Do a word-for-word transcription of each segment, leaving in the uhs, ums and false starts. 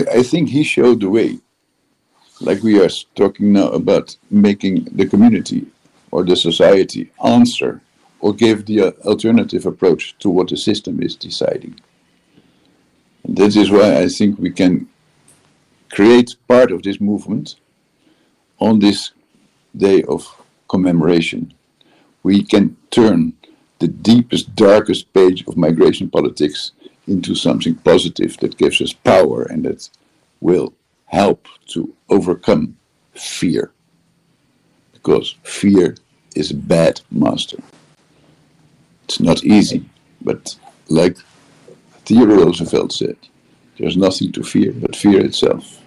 I think he showed the way. Like we are talking now about making the community or the society answer or give the uh, alternative approach to what the system is deciding. And that is why I think we can create part of this movement on this day of commemoration. We can turn the deepest, darkest page of migration politics into something positive that gives us power and that will help to overcome fear. Because fear is a bad master. It's not easy, but like Theodore Roosevelt said, there's nothing to fear but fear itself.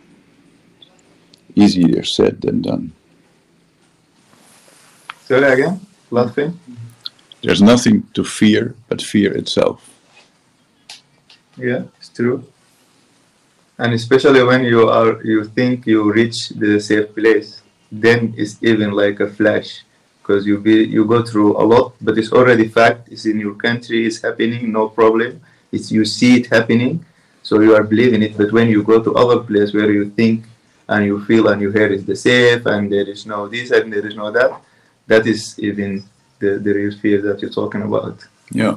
Easier said than done. Say that again, last thing. There's nothing to fear but fear itself. Yeah, it's true. And especially when you are, you think you reach the safe place, then it's even like a flash, because you be you go through a lot, but it's already fact. It's in your country. It's happening. No problem. It's you see it happening, so you are believing it. But when you go to other place where you think and you feel and you hear is the safe and there is no this and there is no that, that is even the the real fear that you're talking about. Yeah.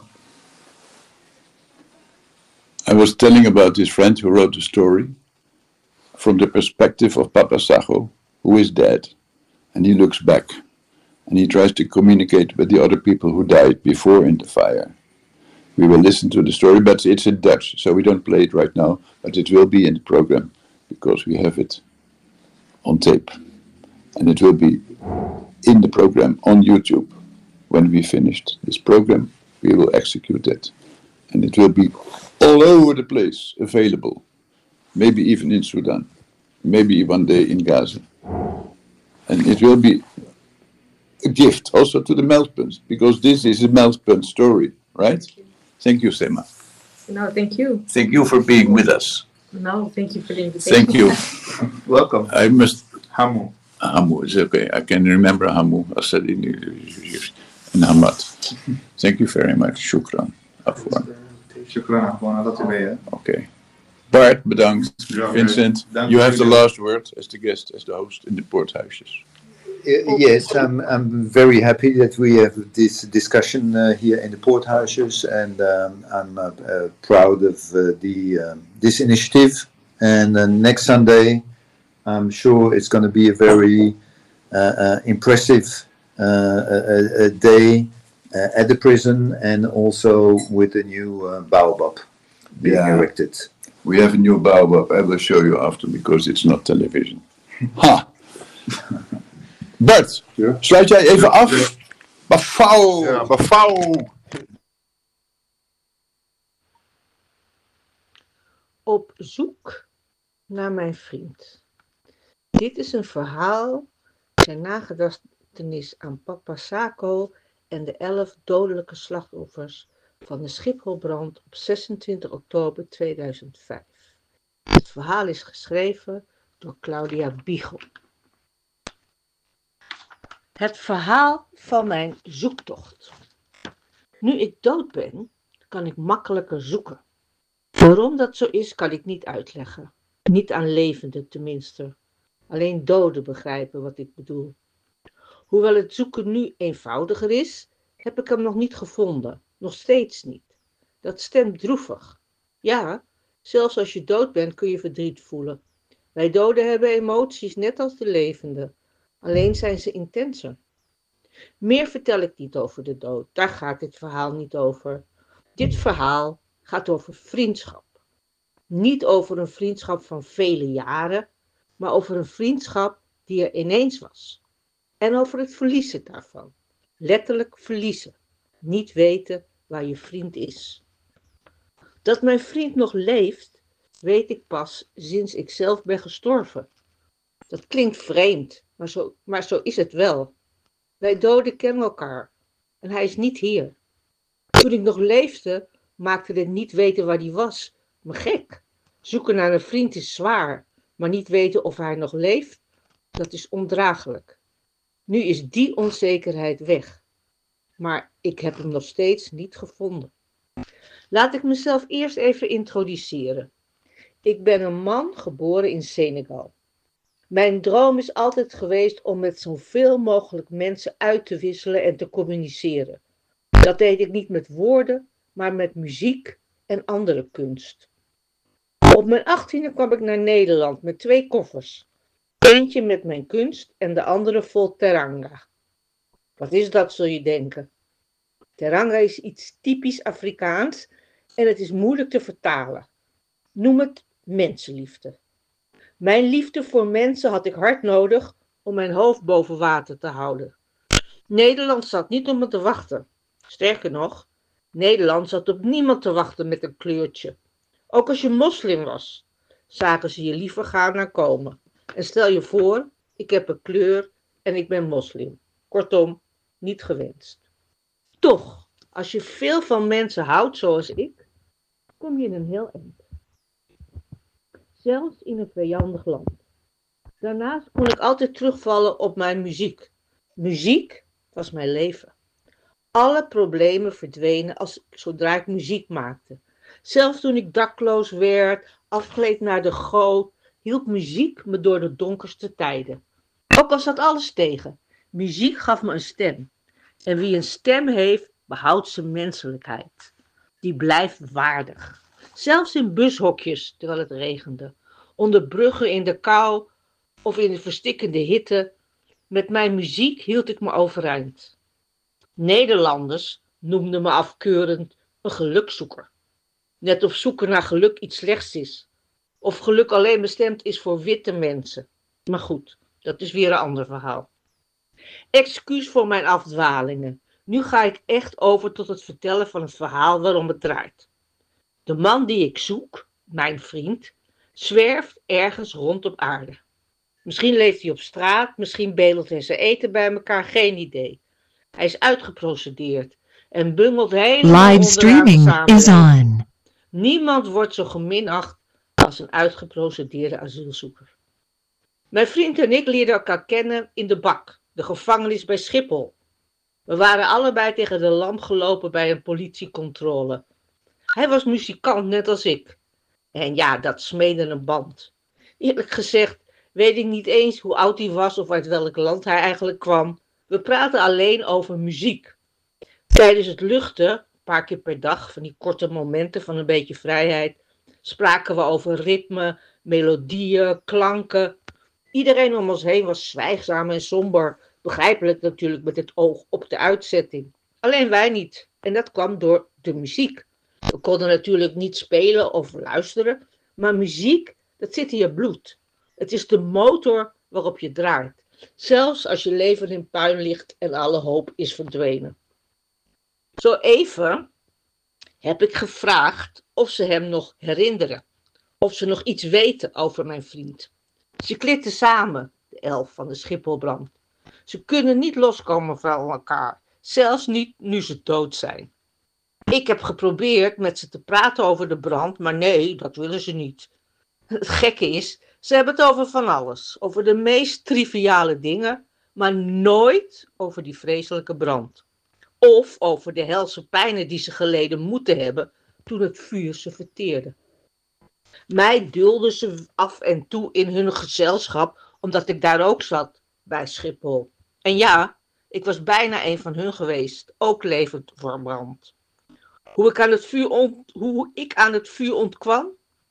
I was telling about this friend who wrote the story from the perspective of Papa Sacho, who is dead, and he looks back and he tries to communicate with the other people who died before in the fire. We will listen to the story, but it's in Dutch, so we don't play it right now, but it will be in the program because we have it on tape. And it will be in the program on YouTube. When we finished this program, we will execute it. And it will be all over the place available. Maybe even in Sudan. Maybe one day in Gaza. And it will be a gift also to the Melkpunt, because this is a Melkpunt story, right? Thank you, Sema. No, thank you. Thank you for being with us. No, thank you for the invitation. Thank you. Welcome. I must... Hamu. Hamu is okay. I can remember Hamu. I said in in Hamad. Thank you very much. Shukran. Afwan. Shukran, Afwan. Dat u mee, hè? Okay. Bart, bedankt. Ja, Vincent, dank you have u. the last word as the guest, as the host in the Poorthuisjes. Uh, yes, I'm, I'm very happy that we have this discussion uh, here in the Poorthuisjes, and um, I'm uh, uh, proud of uh, the um, this initiative. And uh, next Sunday, I'm sure it's going to be a very uh, uh, impressive uh, a, a day uh, at the prison, and also with a new uh, baobab being Yeah. erected. We have a new baobab. I will show you after because it's not television. Ha! Bart, Ja. sluit jij even Ja, af? ja. Bafau! Ja. Bafau! Op zoek naar mijn vriend. Dit is een verhaal ter nagedachtenis aan Papa Sacho en de elf dodelijke slachtoffers van de Schipholbrand op zesentwintig oktober tweeduizend vijf. Het verhaal is geschreven door Claudia Biegel. Het verhaal van mijn zoektocht. Nu ik dood ben, kan ik makkelijker zoeken. Waarom dat zo is, kan ik niet uitleggen. Niet aan levenden tenminste. Alleen doden begrijpen wat ik bedoel. Hoewel het zoeken nu eenvoudiger is, heb ik hem nog niet gevonden. Nog steeds niet. Dat stemt droevig. Ja, zelfs als je dood bent kun je verdriet voelen. Wij doden hebben emoties net als de levenden. Alleen zijn ze intenser. Meer vertel ik niet over de dood. Daar gaat dit verhaal niet over. Dit verhaal gaat over vriendschap. Niet over een vriendschap van vele jaren, maar over een vriendschap die er ineens was. En over het verliezen daarvan. Letterlijk verliezen. Niet weten waar je vriend is. Dat mijn vriend nog leeft, weet ik pas sinds ik zelf ben gestorven. Dat klinkt vreemd, maar zo, maar zo is het wel. Wij doden kennen elkaar en hij is niet hier. Toen ik nog leefde, maakte het niet weten waar hij was me gek. Zoeken naar een vriend is zwaar, maar niet weten of hij nog leeft, dat is ondraaglijk. Nu is die onzekerheid weg, maar ik heb hem nog steeds niet gevonden. Laat ik mezelf eerst even introduceren. Ik ben een man geboren in Senegal. Mijn droom is altijd geweest om met zoveel mogelijk mensen uit te wisselen en te communiceren. Dat deed ik niet met woorden, maar met muziek en andere kunst. Op mijn achttiende kwam ik naar Nederland met twee koffers. Eentje met mijn kunst en de andere vol teranga. Wat is dat, zul je denken? Teranga is iets typisch Afrikaans en het is moeilijk te vertalen. Noem het mensenliefde. Mijn liefde voor mensen had ik hard nodig om mijn hoofd boven water te houden. Nederland zat niet op me te wachten. Sterker nog, Nederland zat op niemand te wachten met een kleurtje. Ook als je moslim was, zagen ze je liever gaan dan komen. En stel je voor, ik heb een kleur en ik ben moslim. Kortom, niet gewenst. Toch, als je veel van mensen houdt zoals ik, kom je in een heel eind. Zelfs in een vijandig land. Daarnaast kon ik altijd terugvallen op mijn muziek. Muziek was mijn leven. Alle problemen verdwenen als, zodra ik muziek maakte. Zelfs toen ik dakloos werd, afgleed naar de goot, hielp muziek me door de donkerste tijden. Ook al zat alles tegen, muziek gaf me een stem. En wie een stem heeft, behoudt zijn menselijkheid. Die blijft waardig. Zelfs in bushokjes, terwijl het regende. Onder bruggen in de kou of in de verstikkende hitte. Met mijn muziek hield ik me overeind. Nederlanders noemden me afkeurend een gelukzoeker. Net of zoeken naar geluk iets slechts is. Of geluk alleen bestemd is voor witte mensen. Maar goed, dat is weer een ander verhaal. Excuus voor mijn afdwalingen. Nu ga ik echt over tot het vertellen van het verhaal waarom het draait. De man die ik zoek, mijn vriend, zwerft ergens rond op aarde. Misschien leeft hij op straat, misschien bedelt hij zijn eten bij elkaar, geen idee. Hij is uitgeprocedeerd en bungelt helemaal Live streaming is on. Niemand wordt zo geminacht als een uitgeprocedeerde asielzoeker. Mijn vriend en ik leerden elkaar kennen in de bak, de gevangenis bij Schiphol. We waren allebei tegen de lamp gelopen bij een politiecontrole. Hij was muzikant, net als ik. En ja, dat smeedde een band. Eerlijk gezegd weet ik niet eens hoe oud hij was of uit welk land hij eigenlijk kwam. We praten alleen over muziek. Tijdens het luchten, een paar keer per dag, van die korte momenten van een beetje vrijheid, spraken we over ritme, melodieën, klanken. Iedereen om ons heen was zwijgzaam en somber. Begrijpelijk natuurlijk met het oog op de uitzetting. Alleen wij niet. En dat kwam door de muziek. We konden natuurlijk niet spelen of luisteren, maar muziek, dat zit in je bloed. Het is de motor waarop je draait. Zelfs als je leven in puin ligt en alle hoop is verdwenen. Zo even heb ik gevraagd of ze hem nog herinneren. Of ze nog iets weten over mijn vriend. Ze klitten samen, de elf van de Schipholbrand. Ze kunnen niet loskomen van elkaar. Zelfs niet nu ze dood zijn. Ik heb geprobeerd met ze te praten over de brand, maar nee, dat willen ze niet. Het gekke is, ze hebben het over van alles. Over de meest triviale dingen, maar nooit over die vreselijke brand. Of over de helse pijnen die ze geleden moeten hebben toen het vuur ze verteerde. Mij dulden ze af en toe in hun gezelschap, omdat ik daar ook zat, bij Schiphol. En ja, ik was bijna een van hun geweest, ook levend verbrand. Hoe ik aan het vuur, ont- hoe ik aan het vuur ontkwam?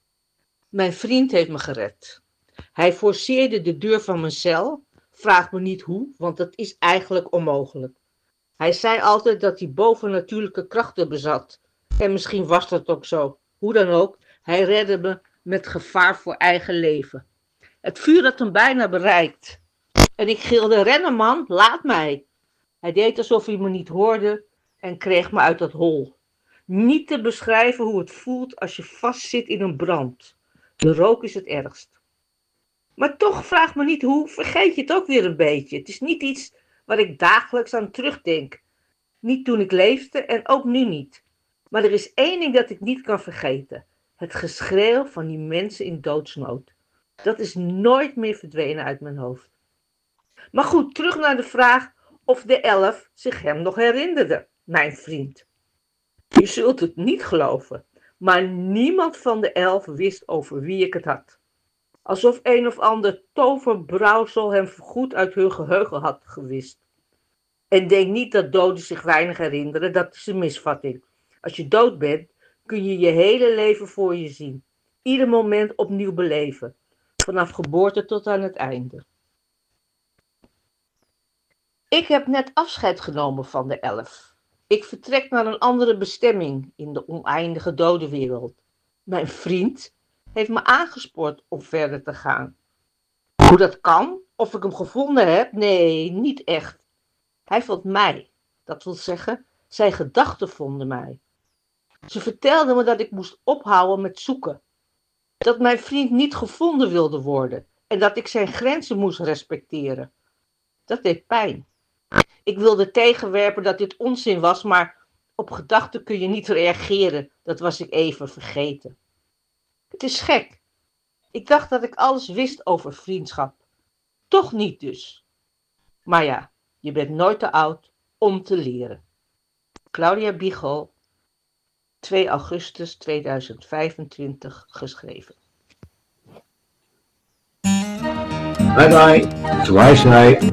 Mijn vriend heeft me gered. Hij forceerde de deur van mijn cel. Vraag me niet hoe, want dat is eigenlijk onmogelijk. Hij zei altijd dat hij bovennatuurlijke krachten bezat. En misschien was dat ook zo. Hoe dan ook, hij redde me met gevaar voor eigen leven. Het vuur had hem bijna bereikt. En ik gilde, rennen man, laat mij. Hij deed alsof hij me niet hoorde en kreeg me uit dat hol. Niet te beschrijven hoe het voelt als je vastzit in een brand. De rook is het ergst. Maar toch, vraag me niet hoe, vergeet je het ook weer een beetje. Het is niet iets waar ik dagelijks aan terugdenk. Niet toen ik leefde en ook nu niet. Maar er is één ding dat ik niet kan vergeten. Het geschreeuw van die mensen in doodsnood. Dat is nooit meer verdwenen uit mijn hoofd. Maar goed, terug naar de vraag of de elf zich hem nog herinnerde, mijn vriend. Je zult het niet geloven, Maar niemand van de elf wist over wie ik het had. Alsof een of ander toverbrouwsel hem goed uit hun geheugen had gewist. En denk niet dat doden zich weinig herinneren, dat is een misvatting. Als je dood bent, kun je je hele leven voor je zien. Ieder moment opnieuw beleven. Vanaf geboorte tot aan het einde. Ik heb net afscheid genomen van de elf. Ik vertrek naar een andere bestemming in de oneindige dodenwereld. Mijn vriend heeft me aangespoord om verder te gaan. Hoe dat kan? Of ik hem gevonden heb? Nee, niet echt. Hij vond mij. Dat wil zeggen, zijn gedachten vonden mij. Ze vertelde me dat ik moest ophouden met zoeken. Dat mijn vriend niet gevonden wilde worden en dat ik zijn grenzen moest respecteren. Dat deed pijn. Ik wilde tegenwerpen dat dit onzin was, maar op gedachten kun je niet reageren. Dat was ik even vergeten. Het is gek. Ik dacht dat ik alles wist over vriendschap. Toch niet dus. Maar ja, je bent nooit te oud om te leren. Claudia Bigel, twee augustus tweeduizend vijfentwintig, geschreven. Bye bye, Twice.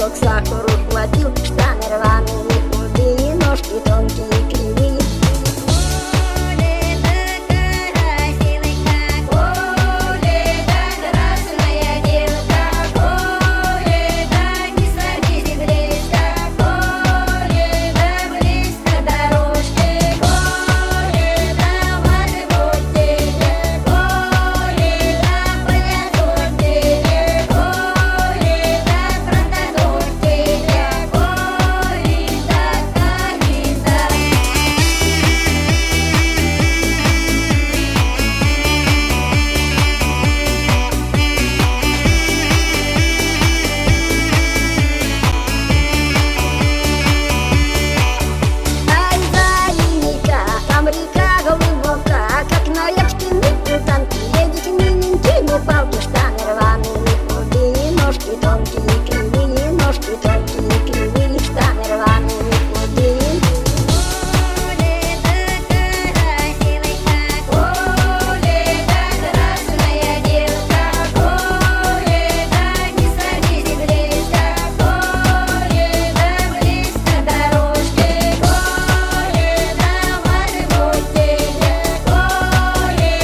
кусок сахара хватил, штаны рваные, худые, ножки тонкие, кривые.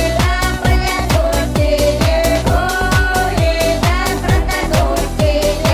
Yeah.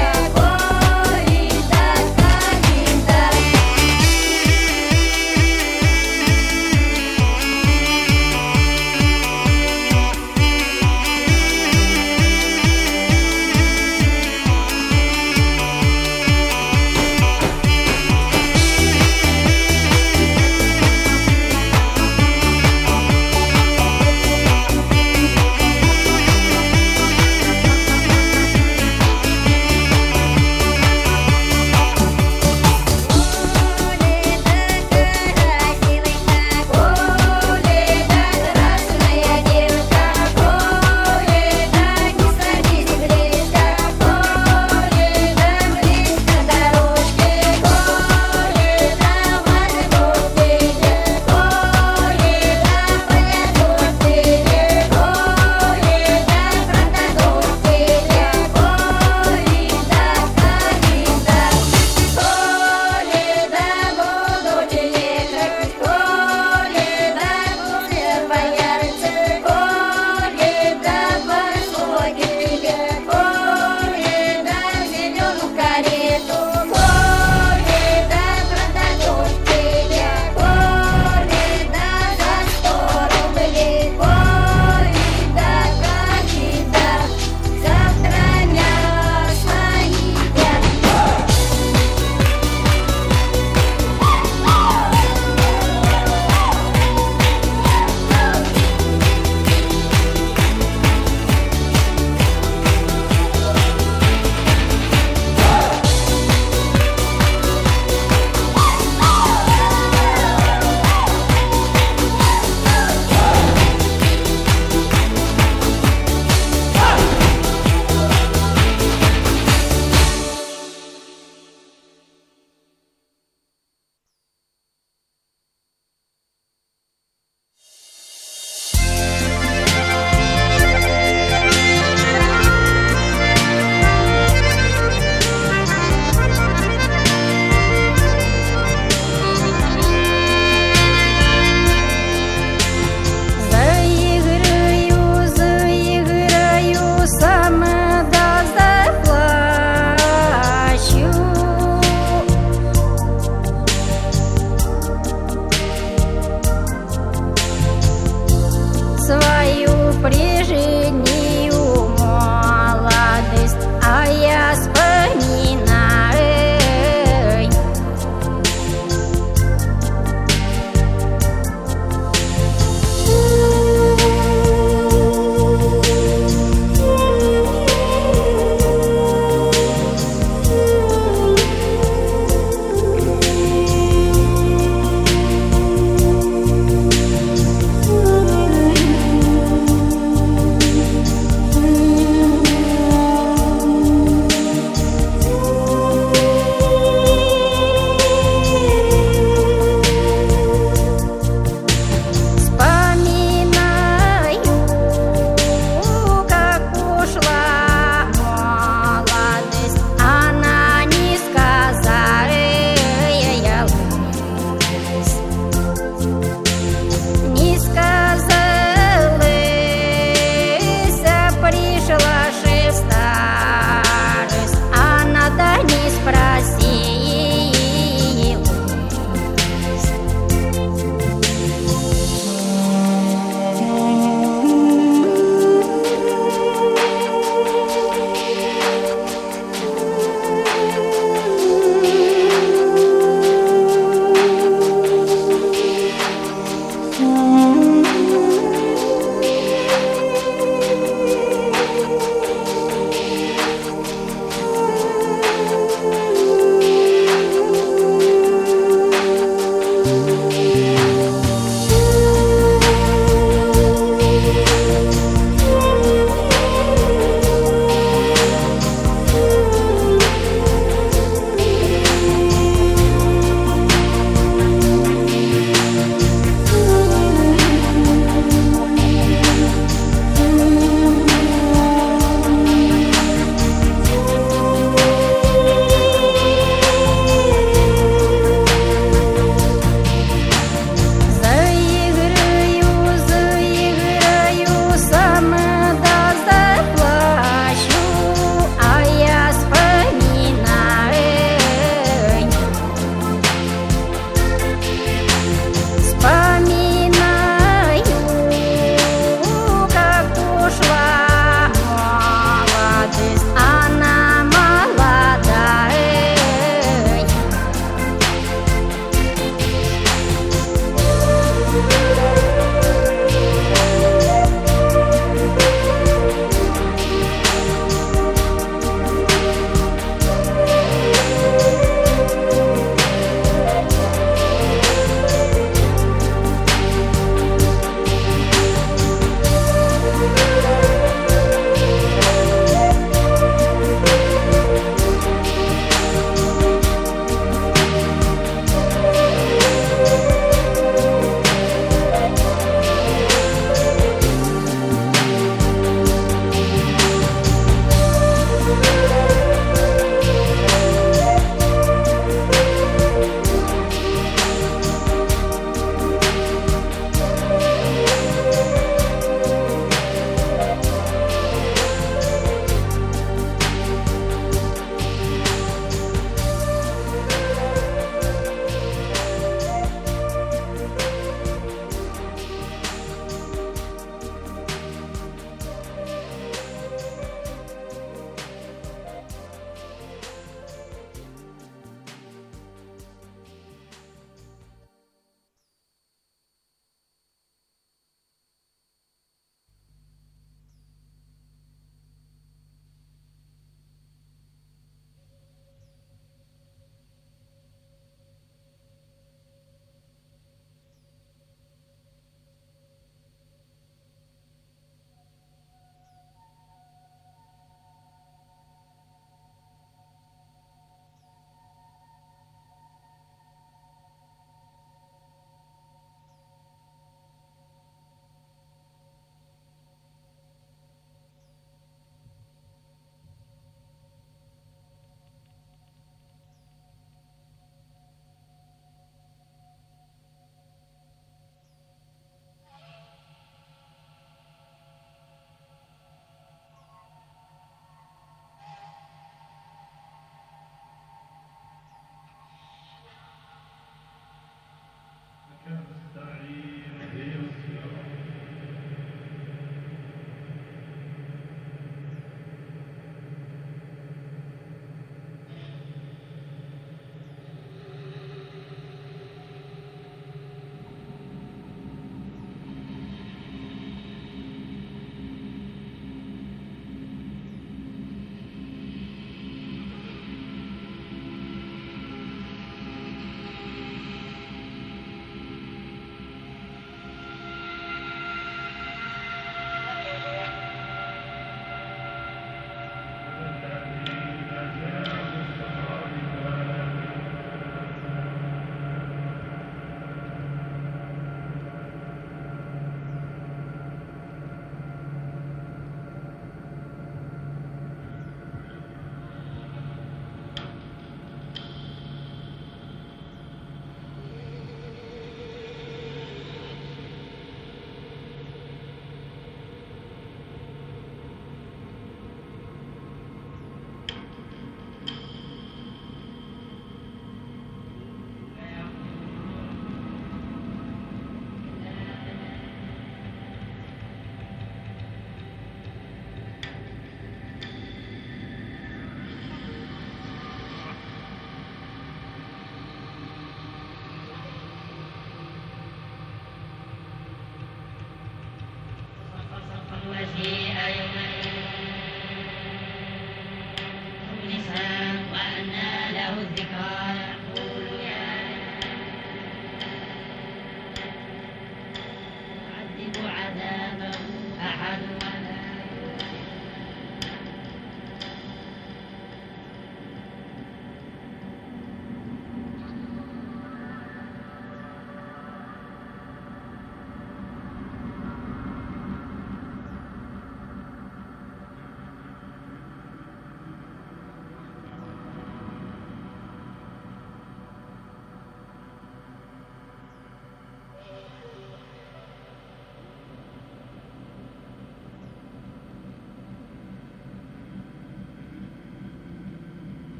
दिखाया